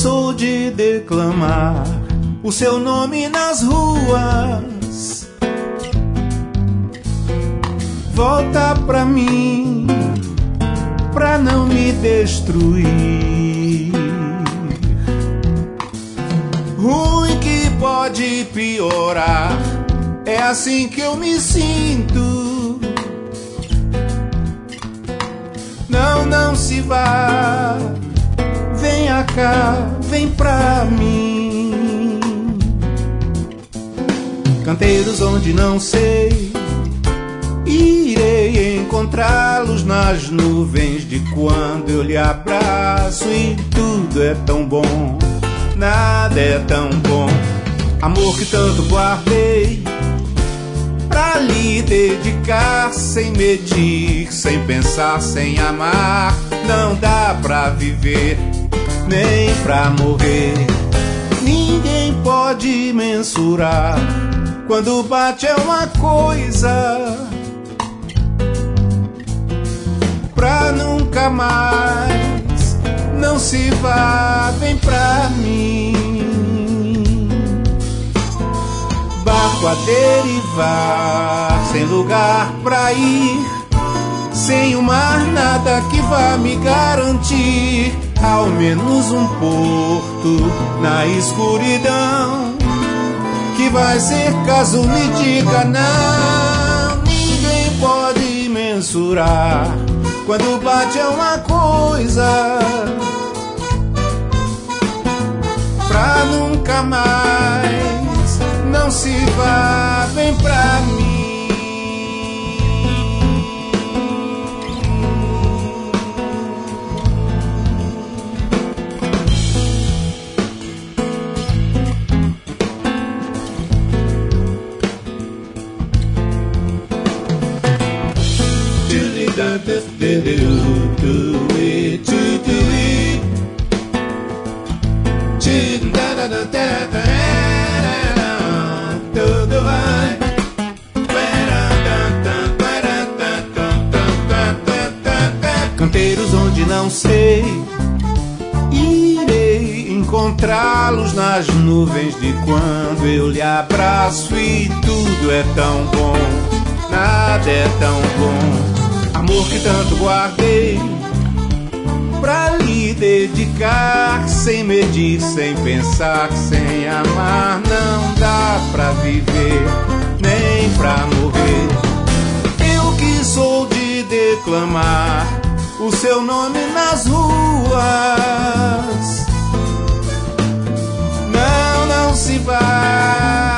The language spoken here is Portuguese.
sou de declamar o seu nome nas ruas. Volta pra mim, pra não me destruir. Ruim que pode piorar, é assim que eu me sinto. Não, não se vá, venha cá, vem pra mim. Canteiros onde não sei, irei encontrá-los nas nuvens de quando eu lhe abraço. E tudo é tão bom, nada é tão bom. Amor que tanto guardei pra lhe dedicar, sem medir, sem pensar, sem amar. Não dá pra viver, nem pra morrer. Ninguém pode mensurar. Quando bate é uma coisa pra nunca mais. Não se vá, vem pra mim. Barco a derivar, sem lugar pra ir, sem o mar nada que vá me garantir ao menos um porto na escuridão, que vai ser caso me diga não. Ninguém pode mensurar. Quando bate é uma coisa pra nunca mais. Não se vá, vem pra mim. Canteiros onde não sei, irei encontrá-los nas nuvens de quando eu lhe abraço. E tudo é tão bom, nada é tão bom. Amor que tanto guardei pra lhe dedicar, sem medir, sem pensar, sem amar. Não dá pra viver, nem pra morrer. Eu que sou de declamar o seu nome nas ruas. Não, não se vá,